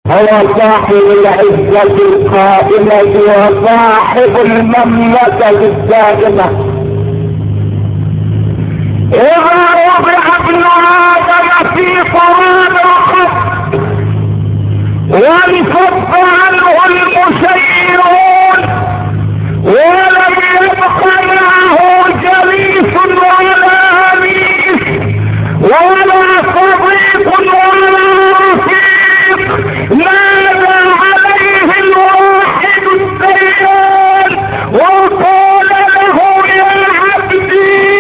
هو صاحب العزة القائمة وصاحب المملكة الدائمة. إذا وضع ابن آدم في طراب الخط وانفض عنه المشيرون ولم يبق معه جليس ولا أنيس ولا صديق ولا رفيق، نادى عليه الواحد الديان وقال له يا عبدي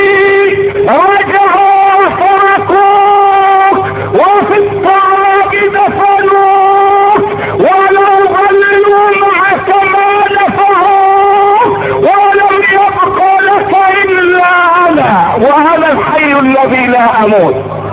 رجعوا تركوك وفي التراب دفنوك ولو ظلوا معك ما نفعوك ولم يبق لك الا انا وانا الحي الذي لا اموت.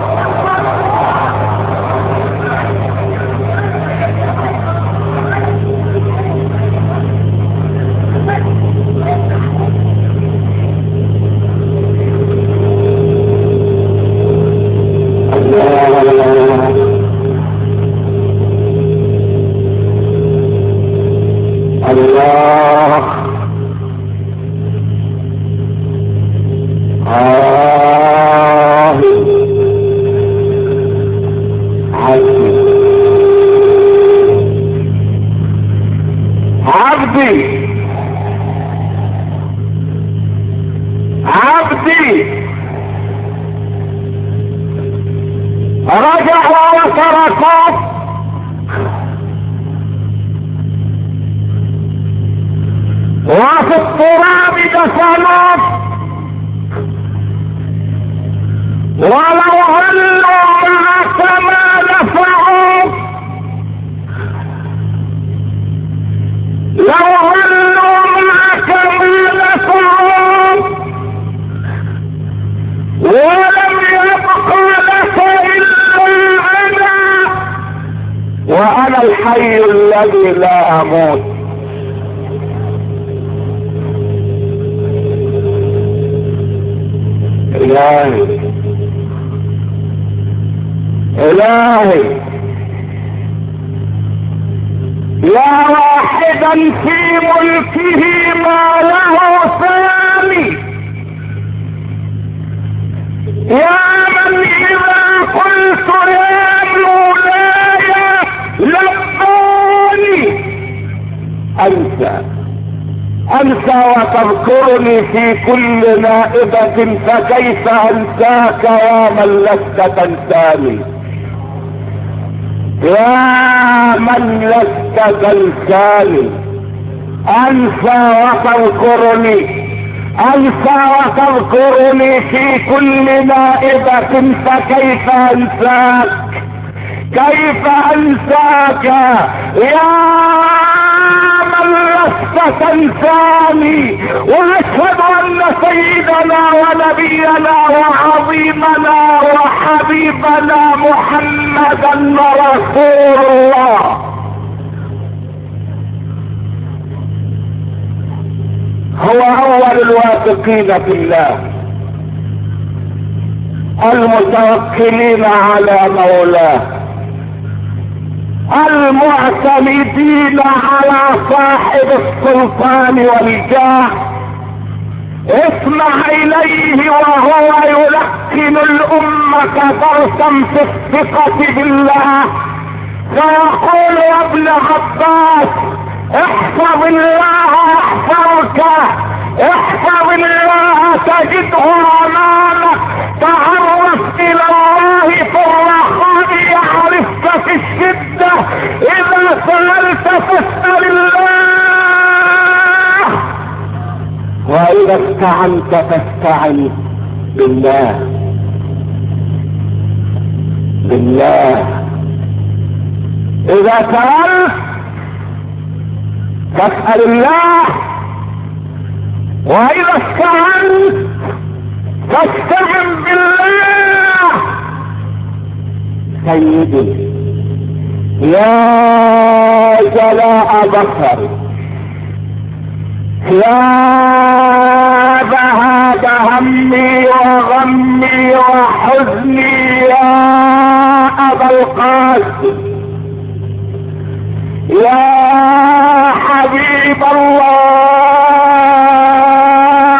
عبدي رجعوا وتركوك وفي التراب دفنوك ولو ظلوا معك ما نفعوك، لو ظلوا معك ما نفعوك ولم يبق لك إلا أنا وأنا الحي الذي لا أموت. إلهي إلهي يا واحدا في ملكه ما له ثاني، يا من إذا قلت يا مولاي لباني أنسى وتذكرني في كل نائبة، فكيف أنساك يا من لست تنساني، يا من لست تنساني. أنسى وتذكرني في كل نائبة، فكيف أنساك كيف أنساك يا من لست تنساني. وأشهد أن سيدنا ونبينا وعظيمنا وحبيبنا محمدا رسول الله. هو أول الواثقين في الله المتوكلين على مولاه المعتمدين على صاحب السلطان والجاه. اسمع إليه وهو يلقن الأمة درسا في الثقة بالله، فيقول يا ابن عباس احفظ الله يحفظك، احفظ الله تجده امامك، تعرف الى الله في الرخاء يعرفك في الشدة، اذا سألت فاسأل الله، واذا استعنت فاستعن بالله. اذا سألت فاسأل الله، واذا استعنت فاستعن بالله. سيدي يا جلاء بصري، يا ذهاب همي وغمي وحزني، يا ابا القاسم يا حبيب الله،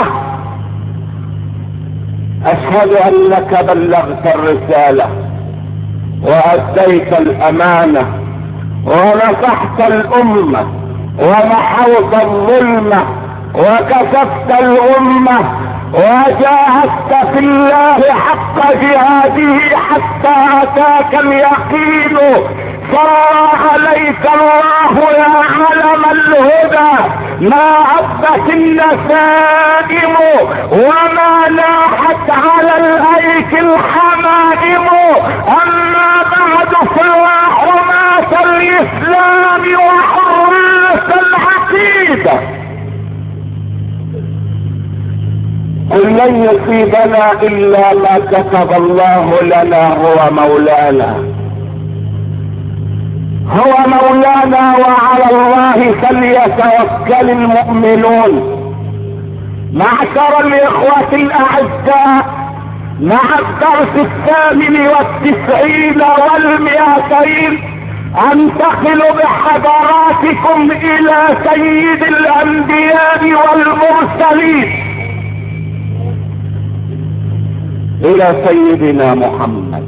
اشهد انك بلغت الرسالة واديت الامانة ونصحت الامة ومحوت الظلمة وكشفت الامة وجاهدت في الله حق جهاده حتى اتاك اليقين. صلى عليك الله يا علم الهدى، ما عبت النسائم وما لاحت على الايك الحمائم. اما بعد فيا حماة الاسلام وحراس العقيدة، قل لن يصيبنا الا ما كتب الله لنا، هو مولانا هو مولانا وعلى الله فليتوكل المؤمنون. معشر الاخوة الاعزاء، مع الدرس 98 والمئتين انتقل بحضراتكم الى سيد الانبياء والمرسلين، الى سيدنا محمد،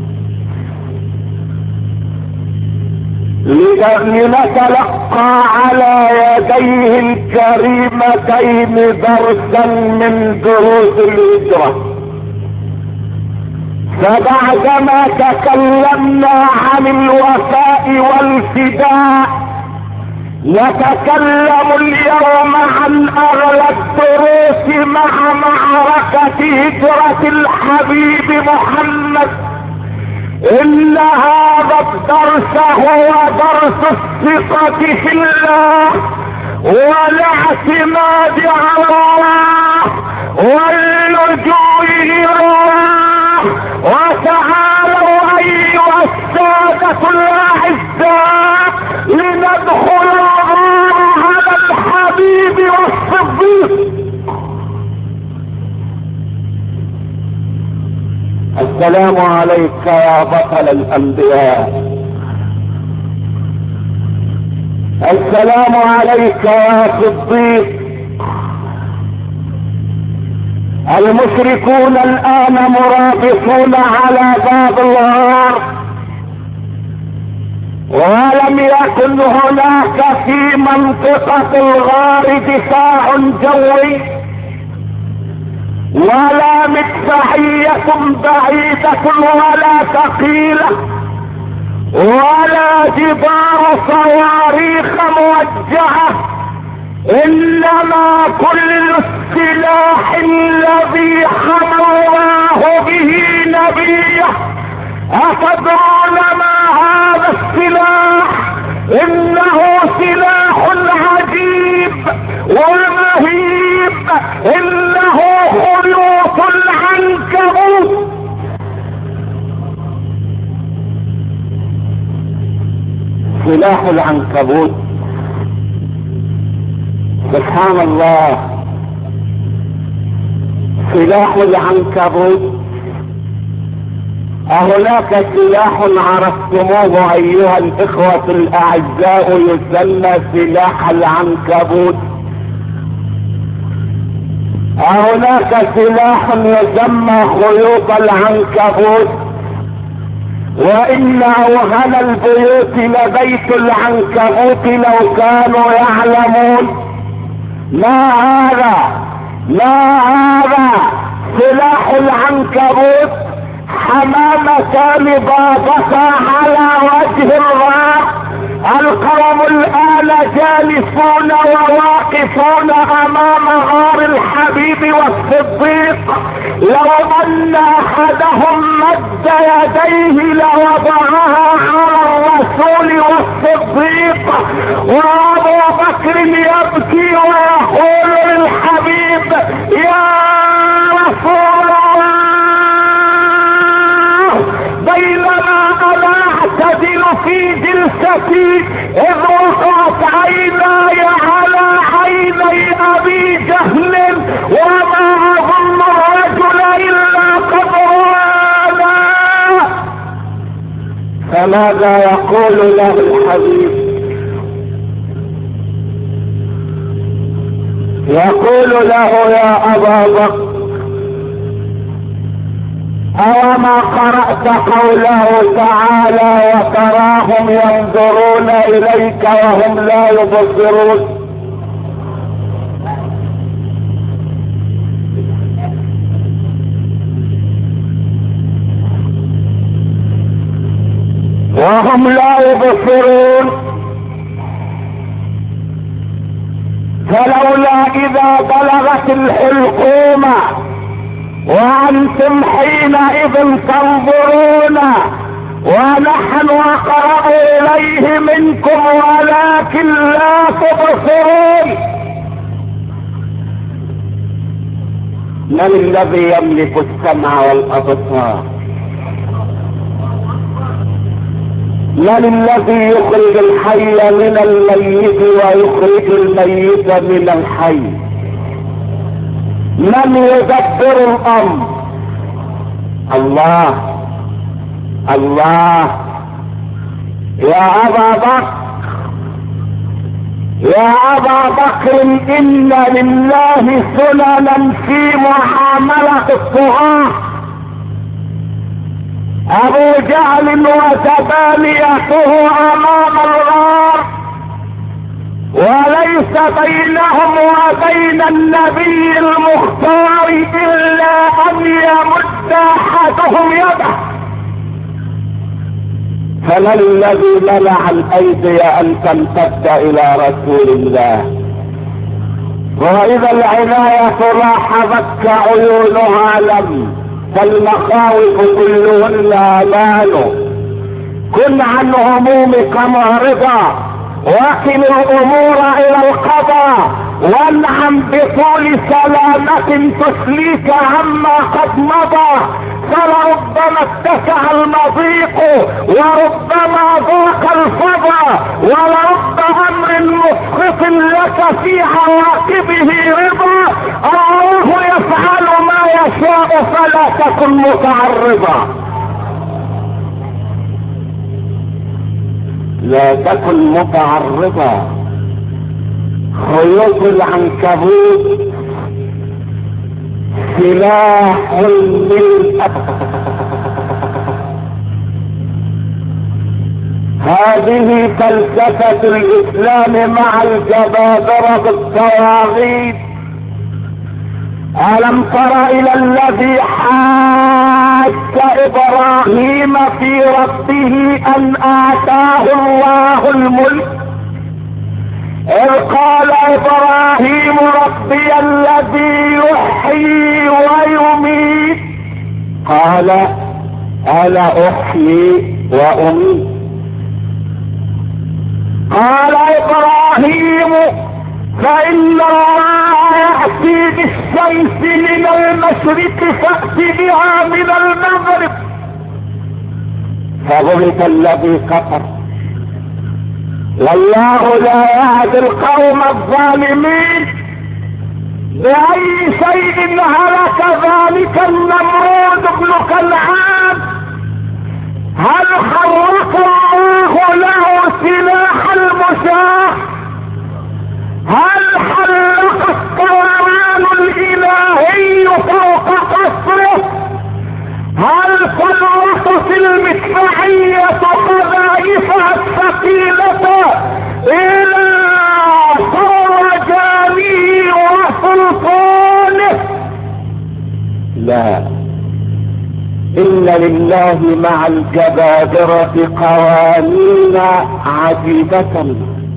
لنتلقى على يديه الكريمتين درسا من دروس الهجرة. فبعدما تكلمنا عن الوفاء والفداء، نتكلم اليوم عن اغلى الدروس مع معركة هجرة الحبيب محمد. ان هذا الدرس هو درس الثقة في الله والاعتماد على الله واللجوء الى الله. وتعالوا ايها السادة الاعزاء لندخل على الحبيب والصديق. السلام عليك يا بطل الانبياء، السلام عليك يا صديق. المشركون الان مرابطون على باب الغار، ولم يكن هناك في منطقة الغار دفاع جوي ولا مدفعية بعيدة ولا ثقيلة ولا جدار صواريخ موجهة، انما كل السلاح الذي حمى الله به نبيه. اتدرون ما هذا السلاح؟ انه سلاح عجيب ومهيب، انه خيوط العنكبوت. سلاح العنكبوت، سبحان الله، سلاح العنكبوت. أهناك سلاح عرفتموه أيها الإخوة الأعزاء يسمى سلاح العنكبوت. هناك سلاح يسمى خيوط العنكبوت، وإن أوهن البيوت لبيت العنكبوت لو كانوا يعلمون. ما هذا سلاح العنكبوت؟ حمامتان ضابطا على وجه الغار. القوم الآن جالسون وواقفون أمام غار الحبيب والصديق. لو أن أحدهم مد يديه لوضعها على الرسول والصديق، وأبو بكر يبكي ويقول للحبيب: يا رسول الله، بينما انا اعتدل في جلستي اذ وقعت عيناي على عيني ابي جهل، وما اظن الرجل الا قد رانا. فماذا يقول له الحبيب؟ يقول له يا أبا بكر أوما قرأت قوله تعالى وتراهم ينظرون إليك وهم لا يبصرون؟ وهم لا يبصرون. فلولا إذا بلغت الحلقوم وأنتم حينئذ تنظرون ونحن أقرب إليه منكم ولكن لا تبصرون. من الذي يملك السمع والأبصار؟ من الذي يخرج الحي من الميت ويخرج الميت من الحي؟ من يدبر الامر؟ الله. الله. يا ابا بكر، يا ابا بكر، ان لله سننا في معاملة الطغاة. ابو جهل وتبانيته امام الغار وليس بينهم وبين النبي المختار الا ان يمد احدهم يده. فما الذي منع الايدي ان تمتد الى رسول الله؟ واذا العناية لاحظت عيونها لم، فالمخاوف كلهن امان. كن عن همومك معرضا وكل الامور الى القضاء وانعم بطول سلامة تسليك عما قد مضى. فلربما اتسع المضيق وربما ضاق الفضا ولرب امر مسخط لك في عواقبه رضا. الله يفعل ما يشاء فلا تكن متعرضا. لا تكن متعرضا. خيوط العنكبوت سلاح للأبد. هذه فلسفة الإسلام مع الجبابرة بالطواغيت. ألم تر إلى الذي حاج إبراهيم في ربه أن آتاه الله الملك إذ قال إبراهيم ربي الذي يحيي ويميت قال أنا أحيي وأميت. قال إبراهيم فإن الله يأتي بالشمس من المشرق فأت بها من المغرب. فغلط الذي كفر والله لا يهدي القوم الظالمين. بأي شيء هلك ذلك النمرود بن كنعان؟ هل حرك الله له سلاح المشاة؟ هل حلق الطيران الالهي فوق قصره؟ هل سلطت المدفعية قذائفها الثقيلة الى فرجانه وسلطانه؟ لا، ان لله مع الجبابرة قوانين عجيبة.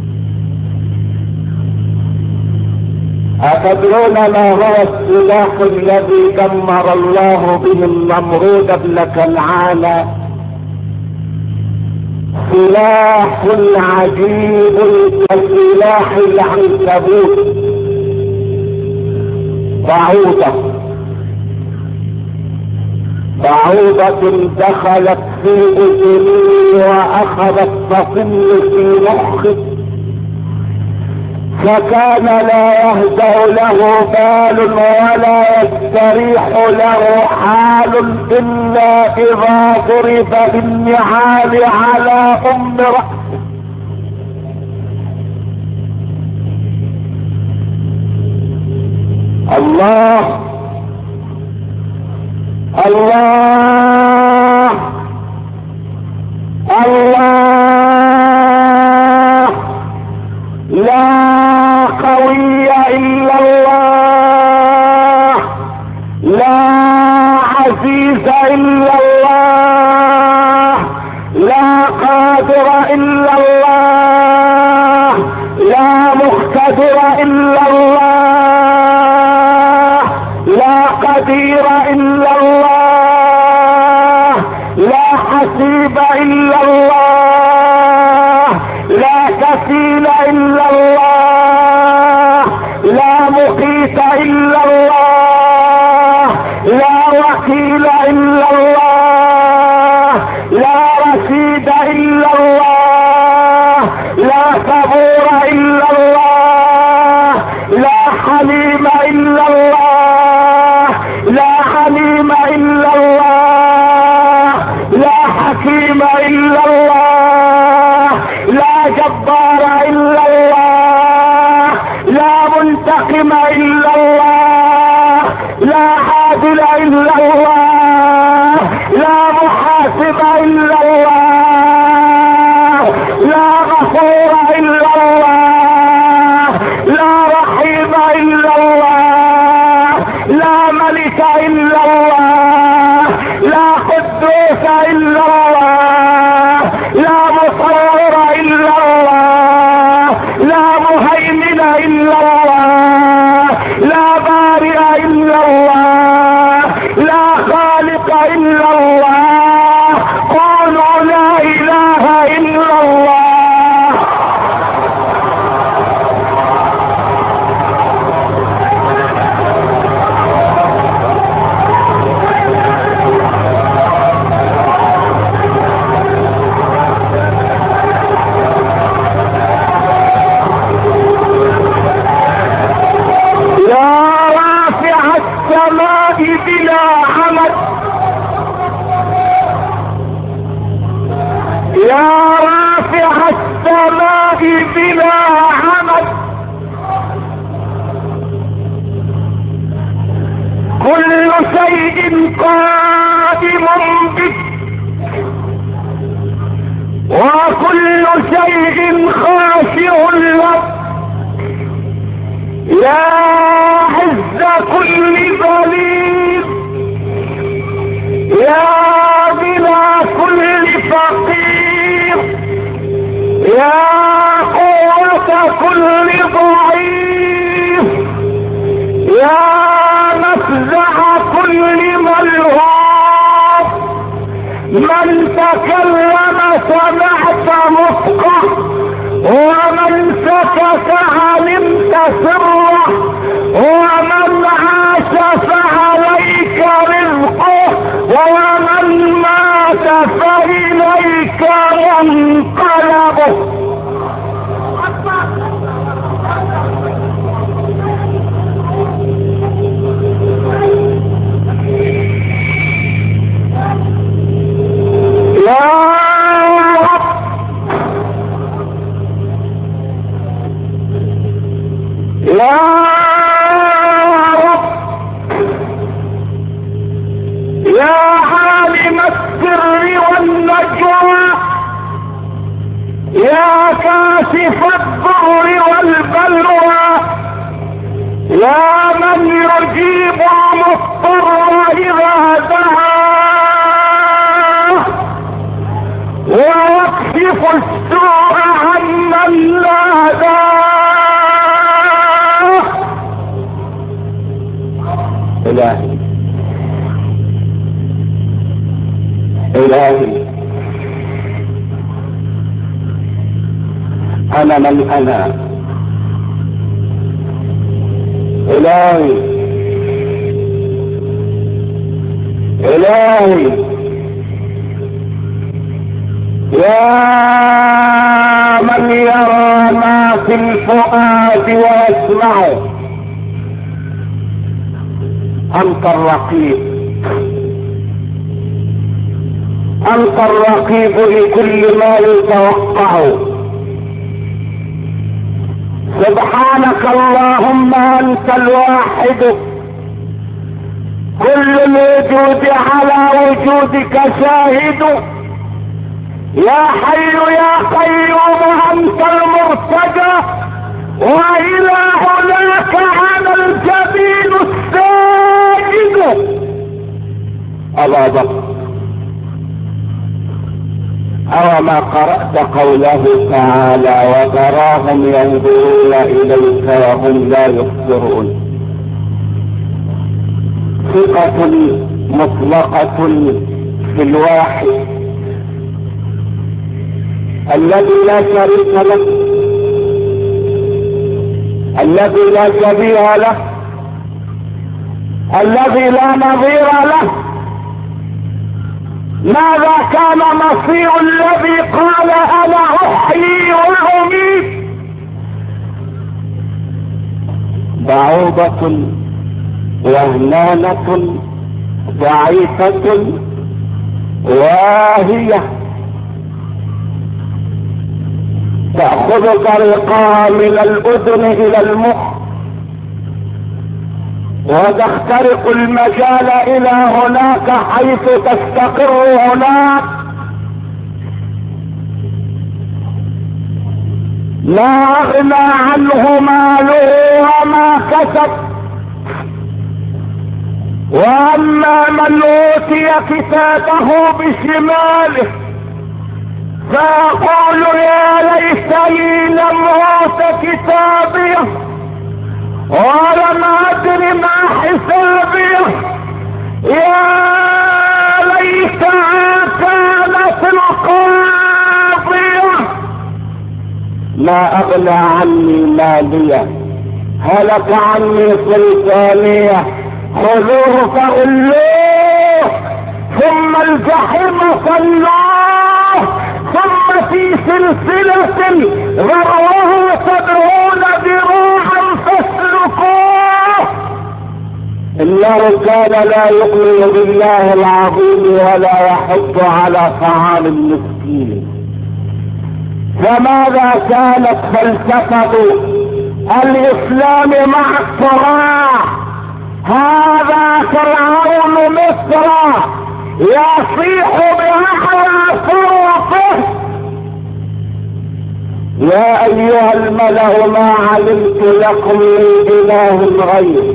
أتدرون ما هو السلاح الذي دمر الله به النمرود بن كنعان؟ سلاح عجيب كسلاح العنكبوت. بعوضة دخلت في اذني واخذت تصل في مخي فكان لا يهدأ له بال ولا يستريح له حال إلا إذا ضرب بالنعال على أم رأسه. الله الله الله. لا قوي الا الله، لا عزيز الا الله، لا قادر الا الله، لا مقتدر الا الله، لا قدير الا الله، لا حسيب الا الله، لا كفيل الا الله، لا مقيت الا الله، لا وكيل الا الله، لا رشيد الا الله، لا صبور الا الله، لا حليم الا الله، لا عليم الا الله، لا حكيم الا الله، لا جبار الا الله، لا منتقم الا الله، لا عادل الا الله، لا محاسب الا الله، لا غفور الا الله، لا رحيم الا الله، لا ملك الا الله، لا قدوس الا الله، لا مصور الا الله، لا مهيمن الا الله، لا بارئ الا الله، لا خالق الا الله. قولوا لا اله الا الله. يا رافع السماء بلا عمد، يا رافع السماء بلا عمد، كل شيء قائم بك، وكل شيء خاشع لك. يا عز كل ذليل، يا غنى كل فقير، يا قوة كل ضعيف، يا مفزع كل ملهوف. من تكلم سمعت مفقه، ومن سكت علمت سره، ومن عاش فعليك رزقه، ومن مات فإليك منقلبه. يا رب، يا رب، يا عالم السر والنجوى، يا كاشف الضر والبلوى، يا من يجيب المضطر إذا دعاه، ويكشف السوء عمن ناداه. إلهي إلهي، أنا من أنا. إلهي إلهي، يا من يرى ما في الفؤاد ويسمعه. أنت الرقيب، أنت الرقيب لكل ما يتوقعه. سبحانك اللهم أنت الواحد كل الوجود على وجودك شاهد. يا حي يا قيوم انت المرتجى، والى هناك انا الجبين الساجد. ابا بكر، او ما قرأت قوله تعالى وتراهم ينظرون اليك وهم لا يبصرون؟ ثقة مطلقة في الواحد الذي لا شريك له، الذي لا شبيه له، الذي لا نظير له. ماذا كان مصير الذي قال انا احيي واميت؟ بعوضة وهنانة ضعيفة واهية تأخذ طريقها من الأذن إلى المخ وتخترق المجال إلى هناك حيث تستقر هناك. لا أغنى عنه ماله وما كسب. واما من اوتي كتابه بشماله فيقول يا ليتني لم اوت كتابيه ولم ادر ما حسابيه، يا ليتها كانت القاضيه. ما اغنى عني ماليه، هلك عني سلطانيه، خذوه فغلوه ثم الجحيم صلوه ثم في سلسلة ذرعها 70 ذراعا فاسلكوه. إنه كان لا يؤمن بالله العظيم ولا يحض على طعام المسكين. فماذا كانت فلسفة الإسلام مع الصراع؟ هذا فرعون مصر يصيح بأعلى صوته يا ايها الملأ ما علمت لكم من اله غير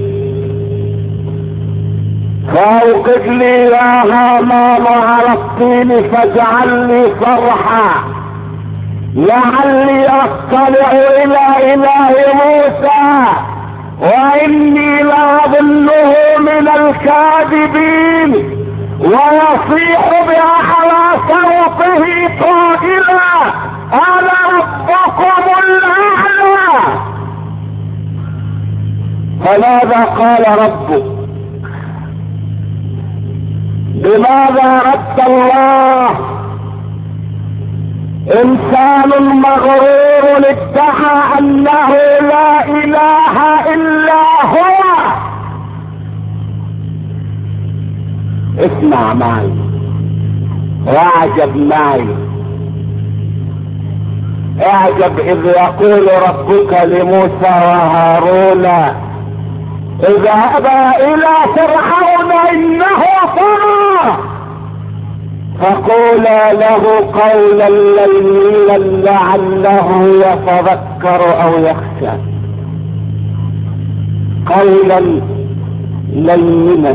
فاوقد لي يا هامان على الطين فاجعل لي صرحا لعلي اطلع الى اله موسى واني لاظنه من الكاذبين. ويصيح باعلى صوته قائلا انا ربكم الاعلى. فماذا قال ربك؟ بماذا رد الله؟ انسان مغرور ادعى انه لا اله الا هو. اسمع معي واعجب معي، اعجب اذ يقول ربك لموسى وهارون اذهبا الى فرعون انه طغى فقولا له قولا لينا لعله يتذكر او يخشى. قولا لينا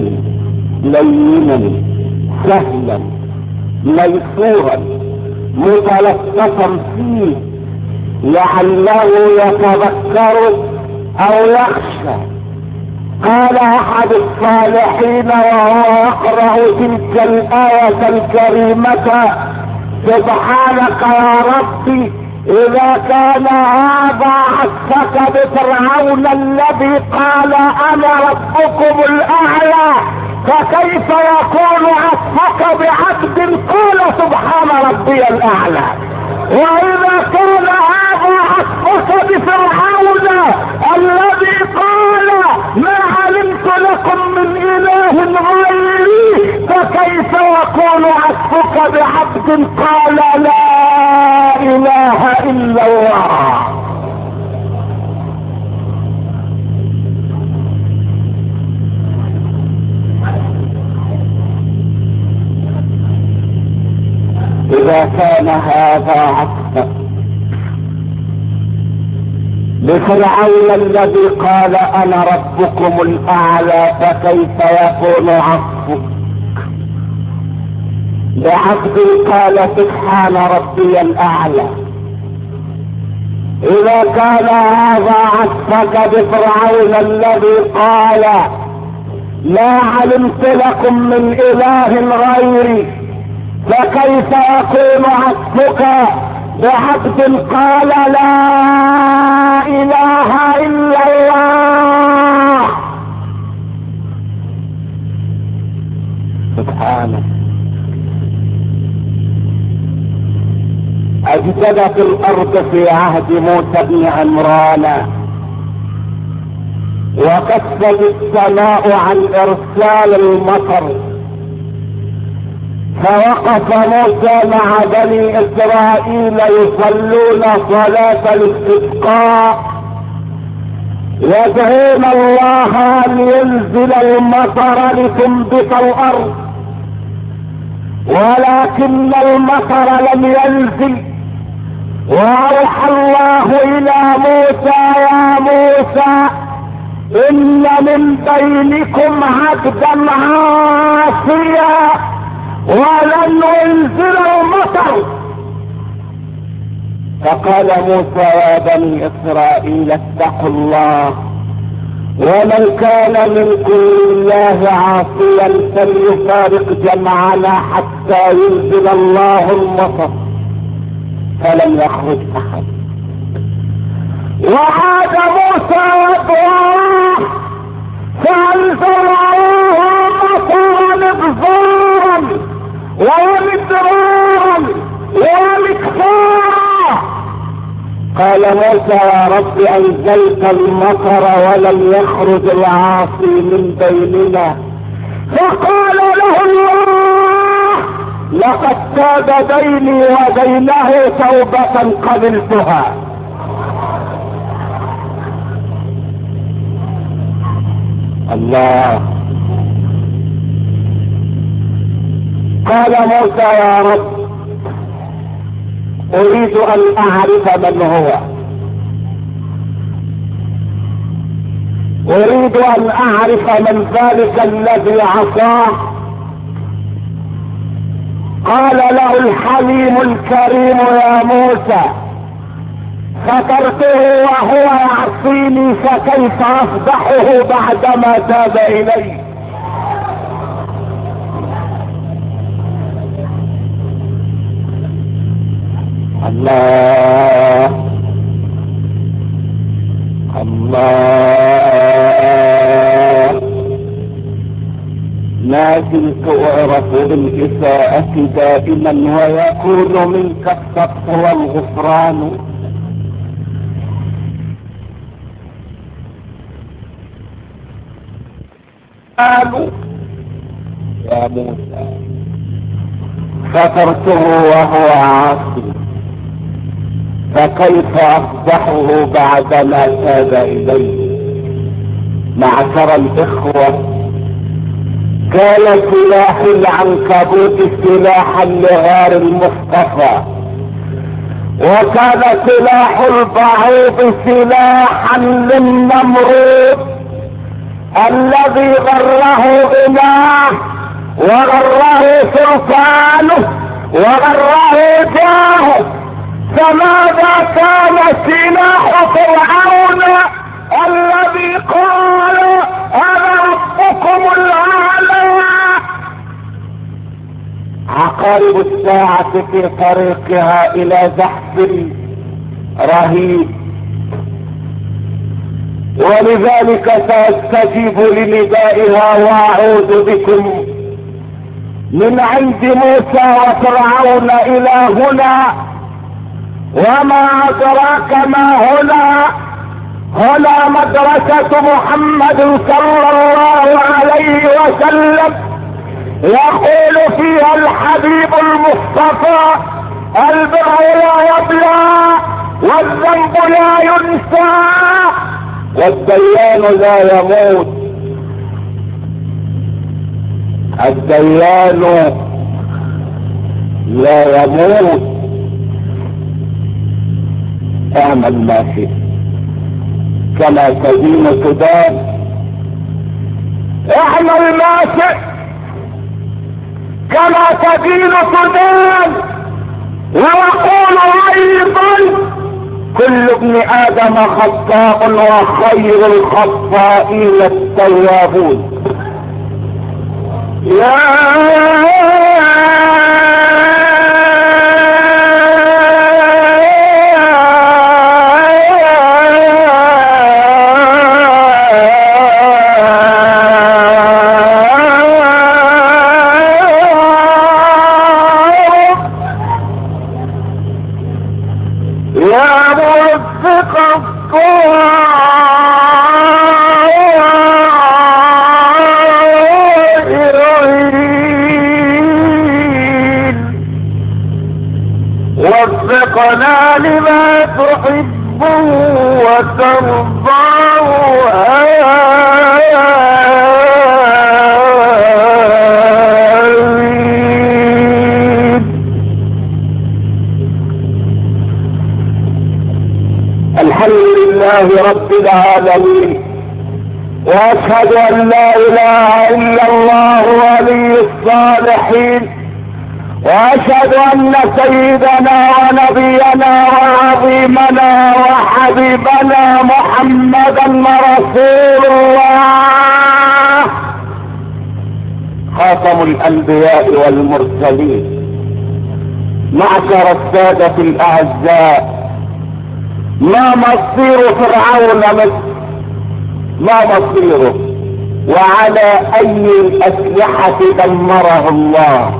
سهلا ميسورا متلطفا فيه لعله يتذكر او يخشى. قال احد الصالحين وهو يقرأ تلك الآية الكريمة سبحانك يا ربي اذا كان هذا عصفك بفرعون الذي قال انا ربكم الاعلى فكيف يكون عصفك بعبد قال سبحان ربي الاعلى؟ واذا كان هذا عصفك بفرعون الذي قال ما علمت لكم من اله غيري فكيف يكون عصفك بعبد قال لا اله الا الله؟ كان هذا عطفا لفرعون الذي قال انا ربكم الاعلى، فكيف يكون عطفك لعبد قال سبحان ربي الاعلى؟ اذا كان هذا عطفك بفرعون الذي قال لا علمت لكم من اله غيري، فكيف يكون عطفك بعبد قال لا اله الا الله؟ سبحانه. اجددت الارض في عهد موسى بن عمران، وكفت السماء عن ارسال المطر، فوقف موسى مع بني اسرائيل يصلون صلاة الاستسقاء يدعون الله ان ينزل المطر لتنبت الارض، ولكن المطر لم ينزل. واوحى الله الى موسى يا موسى ان من بينكم عبدا عاصيا ولن ينزل المطر. فقال موسى يا بني اسرائيل اتقوا الله، ومن كان منكم لله عاصيا فليفارق جمعنا حتى ينزل الله المطر، فلم يخرج احد. وعاد موسى يدعوه فانزل الله مطرا مبزورا ومدرارا ومكفارا. قال موسى يا رب انزلت المطر ولم يخرج العاصي من بيننا. فقال له الله لقد تاب بيني وبينه توبة قبلتها. الله. قال موسى يا رب اريد ان اعرف من هو، اريد ان اعرف من ذلك الذي عصاه. قال له الحليم الكريم يا موسى سترته وهو يعصيني، فكيف افضحه بعدما تاب الي؟ الله الله. ما زلت اعرف بالاساءة دائما ويكون منك السطح والغفران. قالوا يا موسى سترته وهو عاصي، فكيف افضحه بعدما تاب اليه؟ معشر الاخوة، كان سلاح العنكبوت سلاحا لغار المصطفى، وكان سلاح البعوض سلاحا للنمرود الذي غره غناه وغره سلطانه وغره جاهه. فماذا كان سلاح فرعون الذي قال انا ربكم الاعلى؟ عقارب الساعة في طريقها الى زحف رهيب، ولذلك ساستجيب لندائها واعود بكم من عند موسى وفرعون الى هنا. وما ادراك ما هنا؟ هنا مدرسة محمد صلى الله عليه وسلم، يقول فيها الحبيب المصطفى البر لا يبلى والذنب لا ينسى والديان لا يموت. الديان لا يموت اعمل ما فيه كما تدين تدان. اعمل ما شئت كما تدين تدان. ويقول ايضا كل ابن ادم خطاء وخير الخطائين التوابون. يا وفقنا لما تحب وترضى. الحمد لله رب العالمين، واشهد ان لا اله الا الله ولي الصالحين، واشهد ان سيدنا ونبينا وعظيمنا وحبيبنا محمدا رسول الله خاتم الانبياء والمرسلين. معشر السادة الاعزاء، ما مصير فرعون مصر؟ ما مصيره؟ وعلى اي الاسلحة دمره الله؟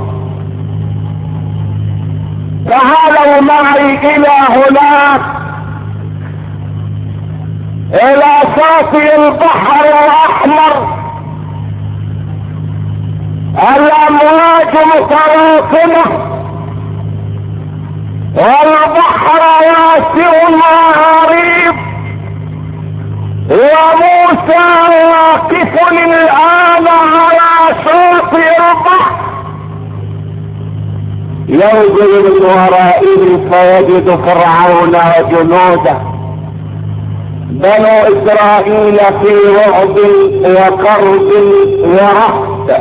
تعالوا معي الى هناك، الى شاطئ البحر الاحمر. الامواج متراكمة والبحر واسع وعريض، وموسى واقف الان على شاطئ البحر ينظر من ورائه فيجد فرعون وجنوده بنو اسرائيل في رعب وكرب ورهب،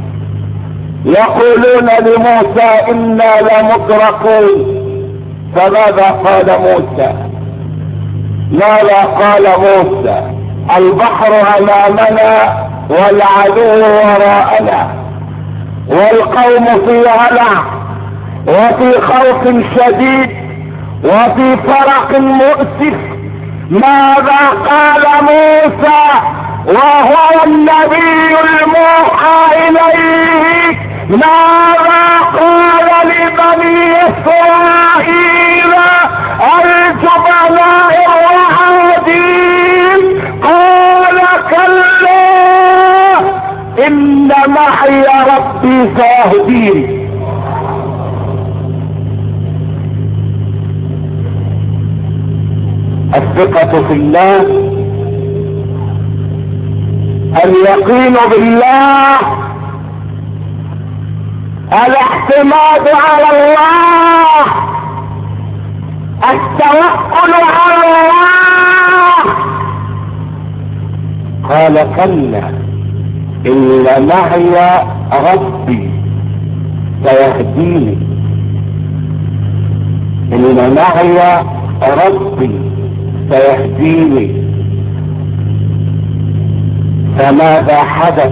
يقولون لموسى انا لمدركون. فماذا قال موسى؟ ماذا قال موسى؟ البحر امامنا والعدو وراءنا والقوم في هلع وفي خوف شديد وفي فرق مؤسف. ماذا قال موسى وهو النبي الموحى اليه؟ ماذا قال لبني اسرائيل الجبناء الرعادين؟ قال كلا ان معي ربي سيهدين. الثقة في الله، اليقين بالله، الاعتماد على الله، التوكل على الله. قال كلا ان معي ربي سيهديني، ان معي ربي سيهديني. فماذا حدث؟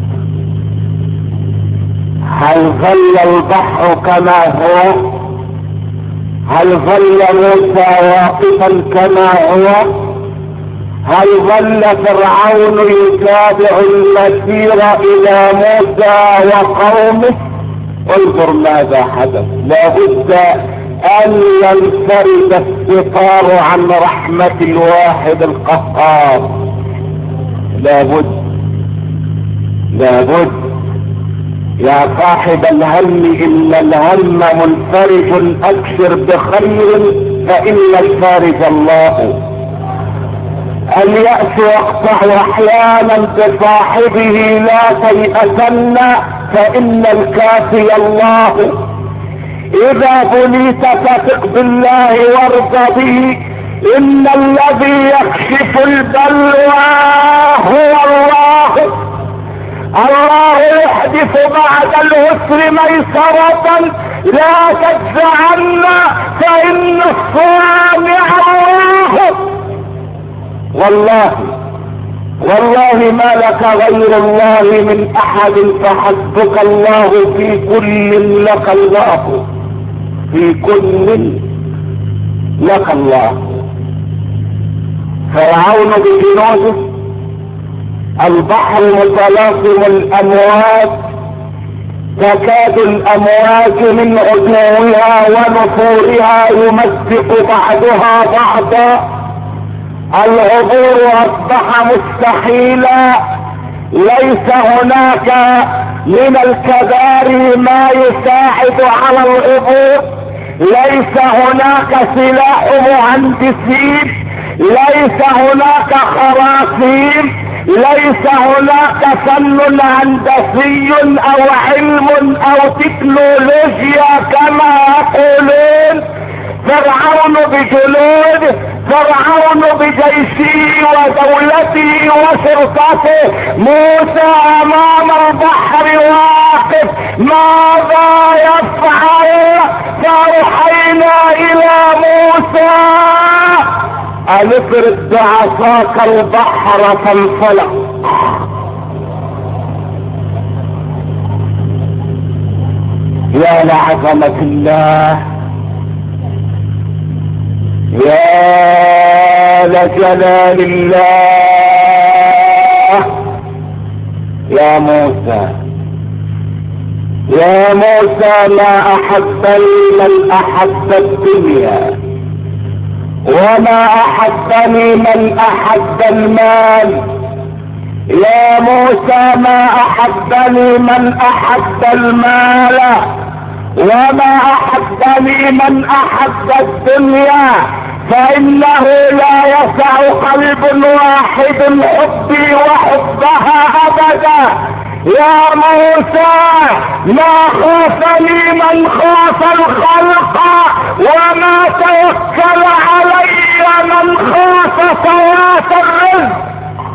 هل ظل البحر كما هو؟ هل ظل موسى واقفا كما هو؟ هل ظل فرعون يتابع المسير الى موسى وقومه؟ انظر ماذا حدث. لابد ان ينفرد الستار عن رحمة الواحد القهار. لابد يا صاحب الهم ان الهم منفرج ابشر بخير فان الفارج الله. اليأس يقطع احيانا بصاحبه لا تيأسن فان الكافي الله. اذا بليت فثق بالله وارض به ان الذي يكشف البلوى هو الله. الله يحدث بعد العسر ميسرة، لا تجزعن فإن الصانع الله. والله ما لك غير الله من احد، فحسبك الله في كل لك الله، في كل لك الله. فرعون بجنوده، البحر متلاطم الامواج، تكاد الامواج من عتوها ونفورها يمزق بعضها بعضا. العبور اصبح مستحيلا، ليس هناك من الكباري ما يساعد على العبور، ليس هناك سلاح مهندسين، ليس هناك خراطيم، ليس هناك فن هندسي او علم او تكنولوجيا كما يقولون. فرعون بجنود، فرعون بجيشه ودولته وشرطته، موسى امام البحر واقف، ماذا يفعل؟ فأوحينا الى موسى ان افرد بعصاك البحر فانفلق. يا لعظمة الله، يا لجلال الله. يا موسى، يا موسى، ما احبني من احب الدنيا، وما احبني من احب المال. يا موسى، ما احبني من احب المال، وما احبني من احب الدنيا، فانه لا يسع قلب واحد حبي وحبها ابدا. يا موسى، ما خافني من خاف الخلق، وما توكل علي من خاف فوات الرزق.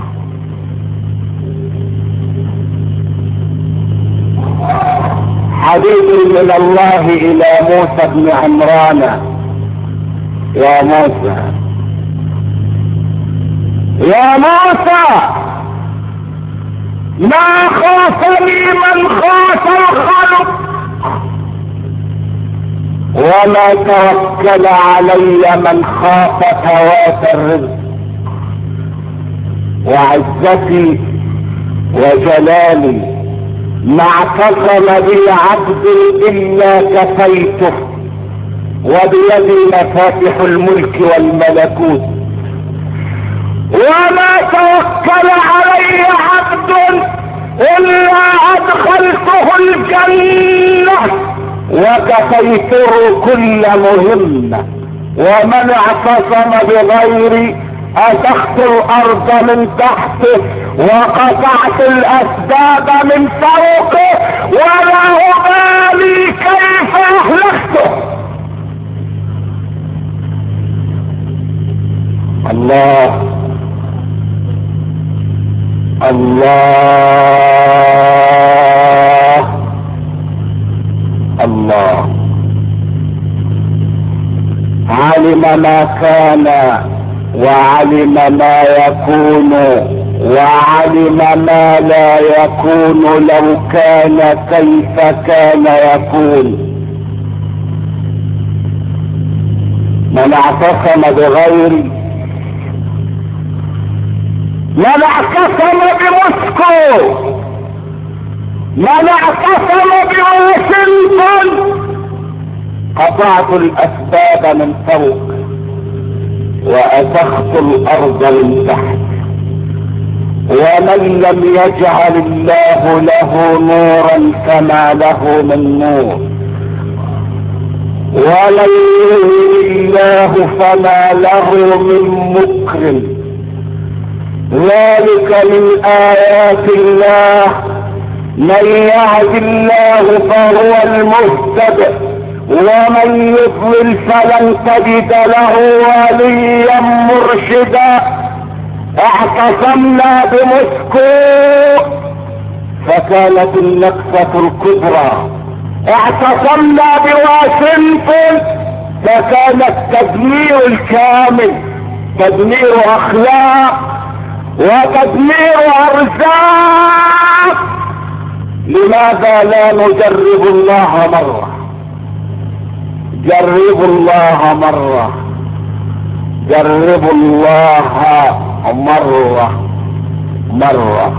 حديث من الله الى موسى بن عمران. يا موسى، يا موسى، ما خافني من خاف الخلق، وما توكل علي من خاف فوات الرزق. وعزتي وجلالي ما اعتصم بي عبد الا كفيته، وبيدي مفاتح الملك والملكوت. وما توكل علي عبد الا ادخلته الجنة، وكفيته كل مهمة. ومن اعتصم بغيري أسخت الأرض من تحته، وقطعت الأسباب من فوقه، ولا أبالي كيف أهلكته. الله الله الله علم ما كان، وعلم ما يكون، وعلم ما لا يكون. لو كان كيف كان يكون. من اعتصم بغيري، من اعتصم بموسكو، من اعتصم بواشنطن، قطعت الاسباب من فوق وأسخت الأرض من تحت. ومن لم يجعل الله له نورا فما له من نور، ولن يهن الله فما له من مكرم. ذلك من آيات الله، من يهد الله فهو المهتد، ومن يضلل فلن تجد له وليا مرشدا. اعتصمنا بموسكو فكانت النكسة الكبرى، اعتصمنا بواشنطن فكان التدمير الكامل، تدمير اخلاق وتدمير ارزاق. لماذا لا نجرب الله مرة؟ جربوا الله مرة، جربوا الله مرة.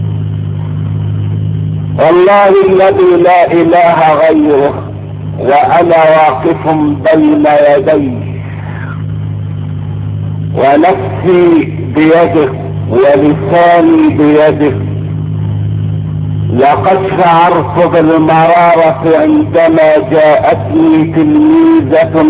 والله الذي لا اله غيره وانا واقف بين يديه ونفسي بيده ولساني بيده. لقد شعرت بالمرارة عندما جاءتني تلميذة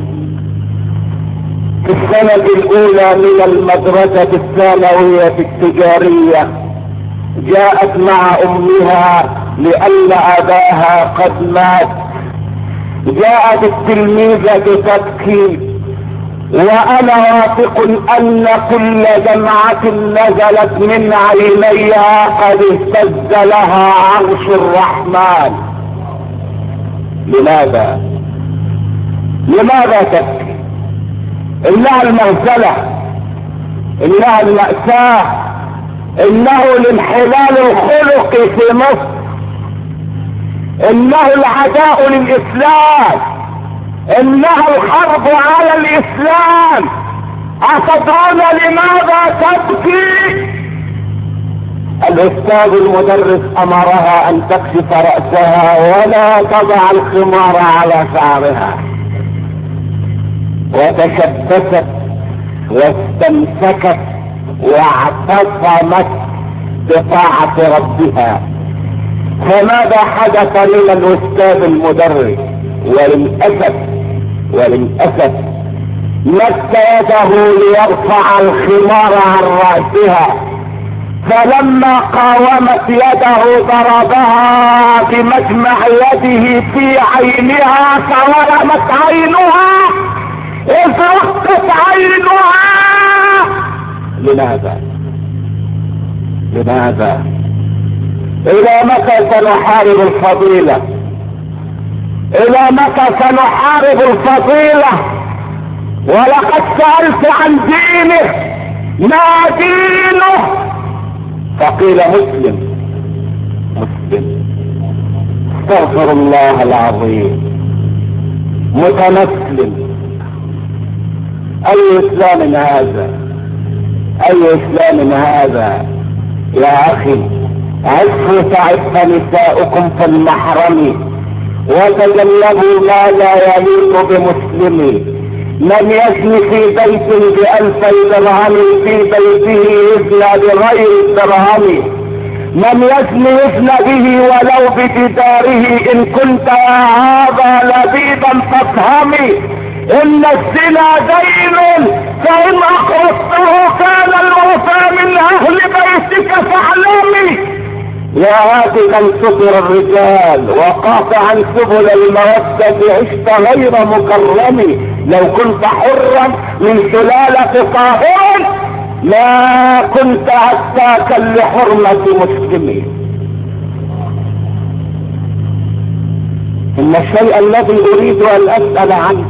في السنة الاولى من المدرسة الثانوية التجارية، جاءت مع امها لان اباها قد مات. جاءت التلميذة تبكي وانا واثق ان كل دمعة نزلت من عينيها قد اهتز لها عرش الرحمن. لماذا تبكي؟ انها المهزلة، انها المأساة، انه الانحلال الخلقي في مصر، انه العداء للاسلام، انه الحرب على الاسلام. اتدرون لماذا تبكي؟ الاستاذ المدرس امرها ان تكشف رأسها ولا تضع الخمار على شعرها، وتشبثت واستمسكت واعتصمت بطاعة ربها. فماذا حدث من الاستاذ المدرس؟ وللأسف مد يده ليرفع الخمار عن رأسها، فلما قاومت يده ضربها بمجمع يده في عينها فورمت عينها، ازرقت عينها. لماذا؟ الى متى سنحارب الفضيلة؟ الى متى سنحارب الفضيلة؟ ولقد سألت عن دينه، ما دينه؟ فقيل مسلم. استغفر الله العظيم. متمسلم. اي اسلام هذا؟ اي اسلام هذا يا اخي؟ عفوا تعف نساؤكم في المحرم وتجنبوا ما لا يليق بمسلم. من يزني في بيت ب2000 درهم في بيته يزنى بغير الدرهم. من يزني به ولو بجداره. ان كنت يا هذا لبيبا فافهمي ان الزنا دين، فان اقرضته كان الوفى من اهل بيتك فاعلمي. يا هاتفا سطر الرجال وقاطعا سبل المودة عشت غير مكرم. لو كنت حرا من سلالة طاهر ما كنت عتاكا لحرمة مسلم. ان الشيء الذي اريد ان اسأل عنه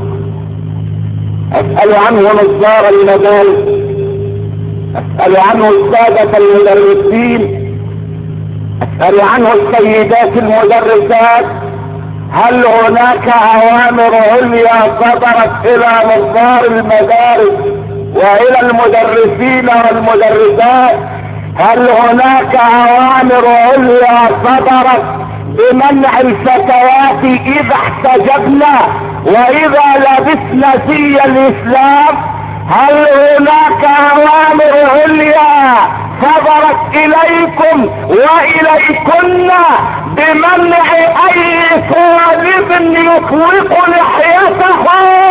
نظار المدارس، اسأل عنه السادة المدرسين، اسأل عنه السيدات المدرسات. هل هناك اوامر عليا صدرت الى نظار المدارس والى المدرسين والمدرسات؟ هل هناك اوامر عليا صدرت بمنع الفتيات اذا احتجبنا واذا لبسنا زي الاسلام؟ هل هناك اوامر عليا صدرت اليكم واليكن بمنع اي طالب يطلق لحيته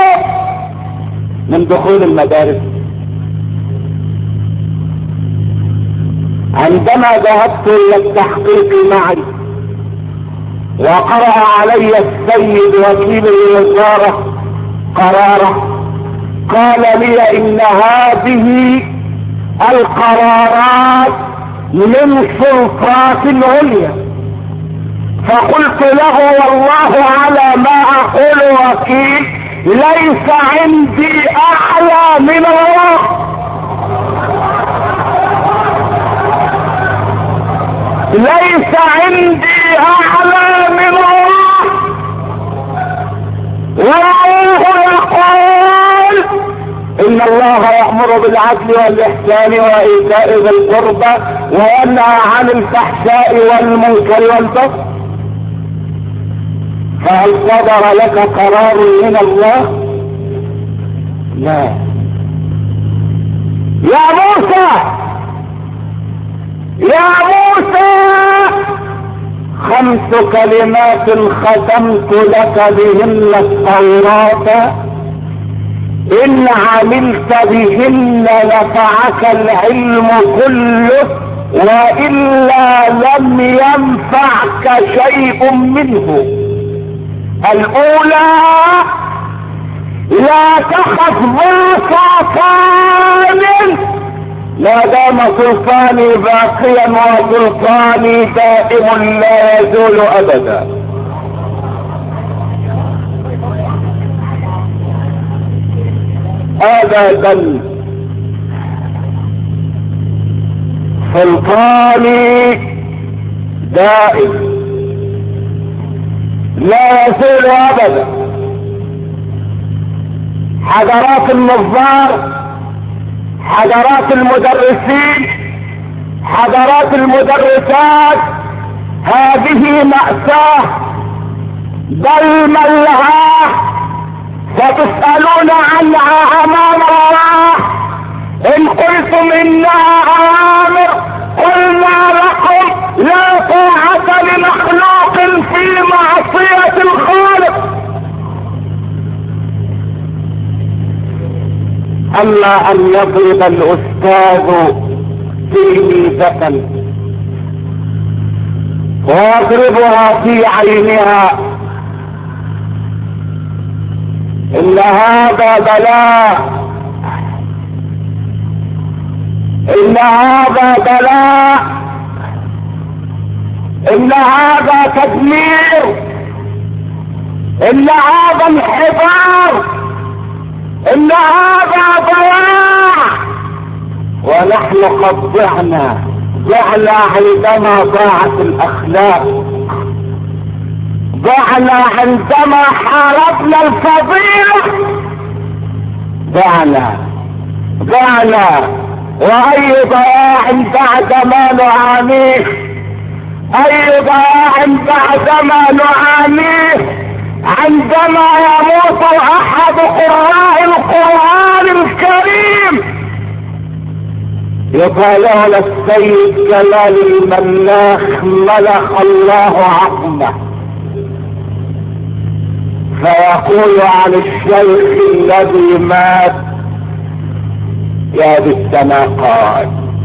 من دخول المدارس؟ عندما ذهبت الى التحقيق معي وقرأ علي السيد وكيل الوزارة قراره، قال لي ان هذه القرارات من سلطات العليا. فقلت له والله على ما اقول وكيل، ليس عندي اعلى من الله، ليس عندي اعلى من الله. والله يقول ان الله يأمر بالعدل والاحسان وايتاء ذي القربى وينهى عن الفحشاء والمنكر والبغي. فهل صدر لك قرار من الله؟ لا. يا موسى، يا موسى، 5 كلمات ختمت لك بهن التوراة، إن عملت بهن نفعك العلم كله، وإلا لم ينفعك شيء منه. الأولى: لا تخف ذا سلطان ما دام سلطاني باقيا وسلطاني دائم لا يزول أبدا. أبدا. سلطاني دائم لا يزول ابدا. حضرات النظار، حضرات المدرسين، حضرات المدرسات، هذه مأساة بل ملهاه ستسألون عنها امام الله. ان قلتم انها اوامر قلنا لكم لا طاعة لمخلوق في معصية الخالق. اما ان يضرب الاستاذ تلميذة ويضربها في عينها، ان هذا بلاء، ان هذا بلاء، ان هذا تدمير، ان هذا انحدار، ان هذا ضياع. ونحن قد ضعنا عندما ضاعت الاخلاق، ضعنا عندما حاربنا الفضيلة، ضعنا. واي ضياع بعد ما نعانيه، اي ضياع بعد ما نعانيه عندما يموت احد قراء القرآن الكريم. يقال على السيد جلال المناخ ملخ الله عظمه، فيقول عن الشيخ الذي مات: يا بالسماقات،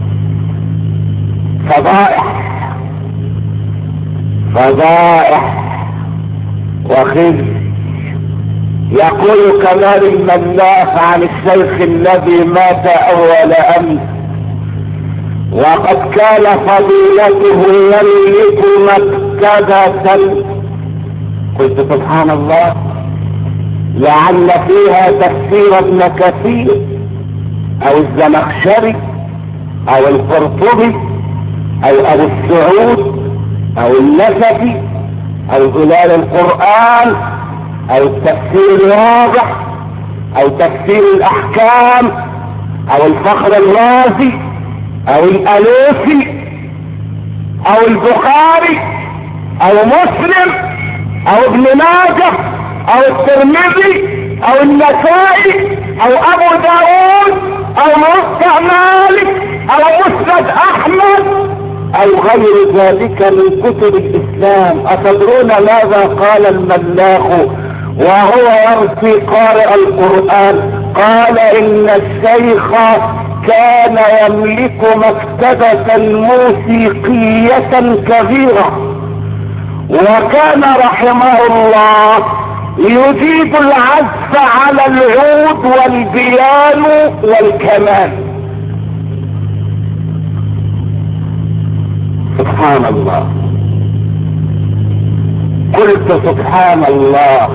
فضائح وخزي. يقول كمال المناخ عن الشيخ الذي مات اول امس: وقد كان فضيلته يملك مكتبة. قلت سبحان الله، لعل فيها تفسير ابن كثير او الزمخشري او القرطبي او ابو السعود او النسفي او ظلال القرآن او التفسير الواضح او تفسير الاحكام او الفخر الرازي او الالوسي او البخاري او مسلم او ابن ماجه او الترمذي او النسائي او ابو داود او موطأ مالك او مسند احمد او غير ذلك من كتب الاسلام. اتدرون ماذا قال الملاخ وهو يرثي قارئ القرآن؟ قال: ان الشيخ كان يملك مكتبة موسيقية كبيرة، وكان رحمه الله يجيد العزف على العود والبيانو والكمان. سبحان الله. قلت سبحان الله،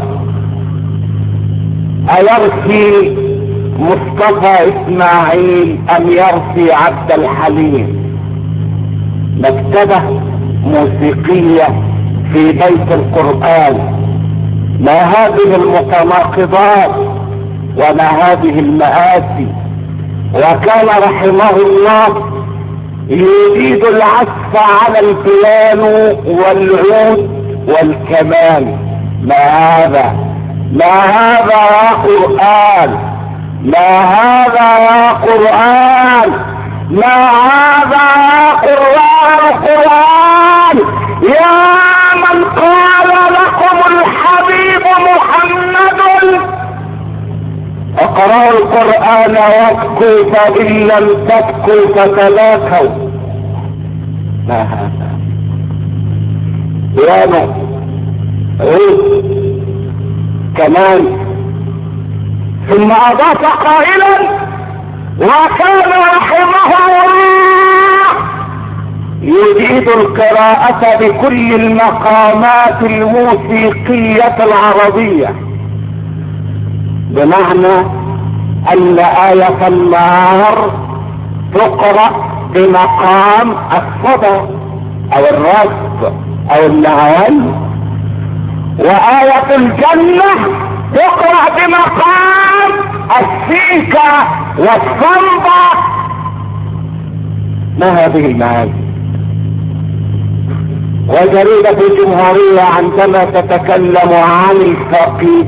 أيرثي مصطفى اسماعيل ام يرثي عبد الحليم؟ مكتبة موسيقية في بيت القرآن، ما هذه المتناقضات وما هذه المآسي. وكان رحمه الله يجيد العزف على البيانو والعود والكمان. ما هذا؟ ما هذا يا قرآن؟ ما هذا يا قرآن؟ ما هذا يا قرآن؟ يا من قال لكم الحبيب محمد اقرأوا القرآن وابكوا فإن لم تبكوا فتباكوا. ما هذا؟ بيانو، عود، كمان. ثم اضاف قائلا: وكان رحمه الله يجيد القراءة بكل المقامات الموسيقية العربية، بمعنى ان آية النار تقرأ بمقام الصدى او الرصد او النعال، وآية الجنة تقرأ بمقام السيكة والصنبة. ما هذه المعاني؟ وجريدة الجمهورية عندما تتكلم عن الفقيه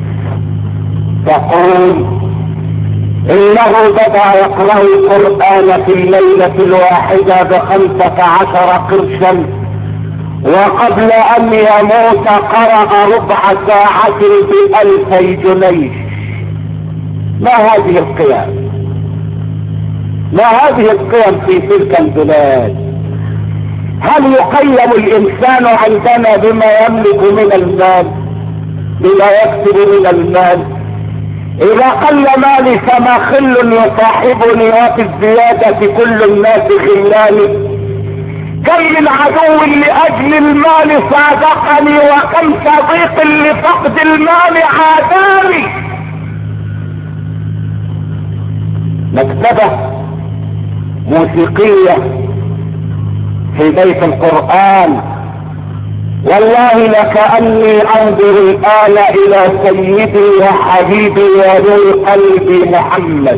تقول انه بدأ يقرأ القرآن في الليلة الواحدة ب15 قرشا، وقبل ان يموت قرأ ربع ساعة ب2000 جنيه. ما هذه القيم؟ ما هذه القيم في تلك البلاد؟ هل يقيم الانسان عندنا بما يملك من المال، بما يكسب من المال؟ اذا قل مالي فما خل يصاحبني وفي الزيادة كل الناس خلاني. كم من عدو لاجل المال صادقني، وكم صديق لفقد المال عاداني. مكتبة موسيقية في بيت القرآن، والله لكأني انظر الآن الى سيدي وحبيبي ونور قلبي محمد،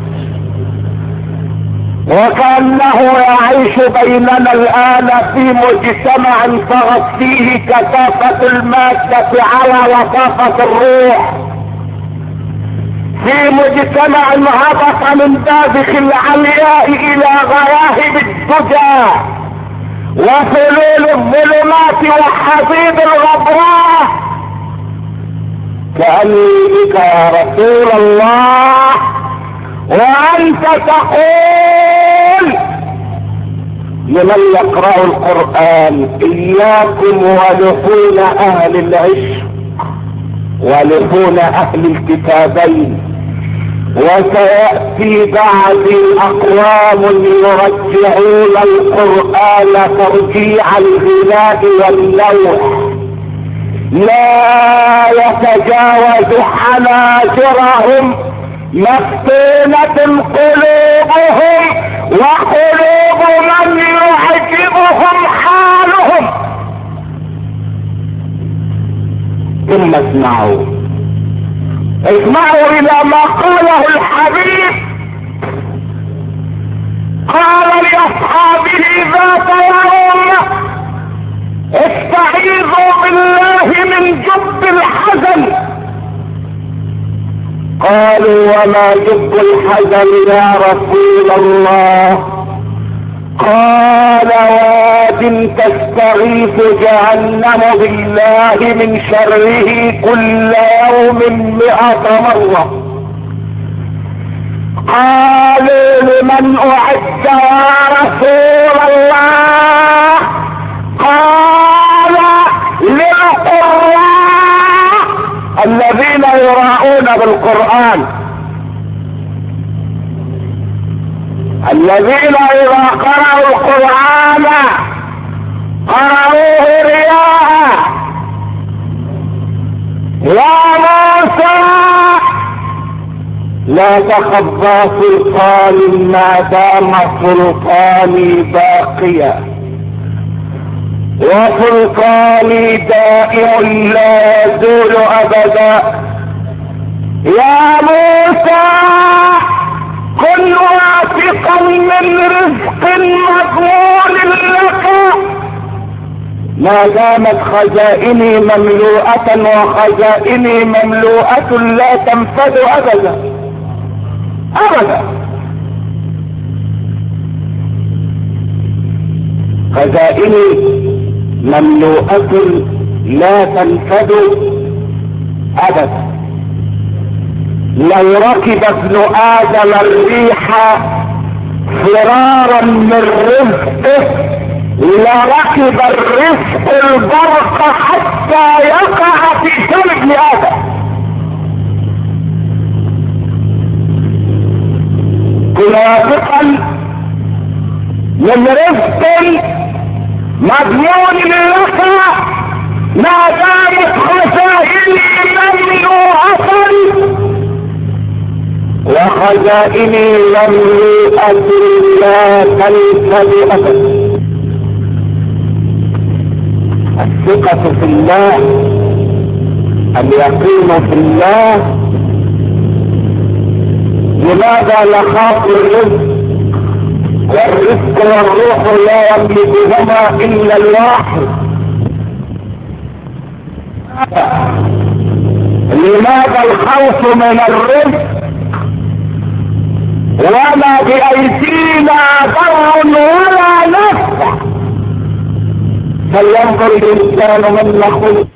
وكأنه يعيش بيننا الآن في مجتمع طغت فيه كثافة المادة على لطافة الروح، في مجتمع هبط من بابخ العلياء الى غياهب الدجى وفلول الظلمات وحضيض الغبراء. كأني بك يا رسول الله وانت تقول لمن يقرأ القرآن: اياكم ولحون اهل العشق ولحون اهل الكتابين، وسيأتي بعد اقوام يرجعون القرآن ترجيع الغناء واللوح، لا يتجاوز حناجرهم مفتونة قلوبهم وقلوب من يعجبهم حالهم. ثم اسمعوا الى ما قاله الحبيب. قال لاصحابه ذات يوم: استعيذوا بالله من جب الحزن. قالوا: وما جب الحزن يا رسول الله؟ قال: واد تستغيث جهنم بالله من شره كل يوم 100 مرة. قالوا: لمن أعد يا رسول الله؟ قال: يراؤون بالقرآن، الذين إذا قرأوا القرآن قرأوه رياء. يا موسى لا تخضى سلطان ما دام سلطاني باقيا، وسلطاني دائم لا يزول ابدا. يا موسى كن واثقا من رزق مضمون لك ما دامت خزائني مملوءة، وخزائني مملوءة لا تنفد ابدا ابدا. خزائني مملوءة لا تنفد ابدا. لو ركب ابن ادم الريح فرارا من رزقه لركب الرزق البرق حتى يقع في سن ابن ادم. كن واثقا من رزق مضمون لك ما دامت خزائني مملوءة، وخزائني مملوءة لا تنفد ابدا. الثقة في الله، اليقين في الله. لماذا نخاف الرزق؟ والرزق والروح لا يملكهما الا الواحد. لماذا الخوف من الرزق؟ وما بأيدينا ضر ولا نفع. فلينظر الانسان مما خلق.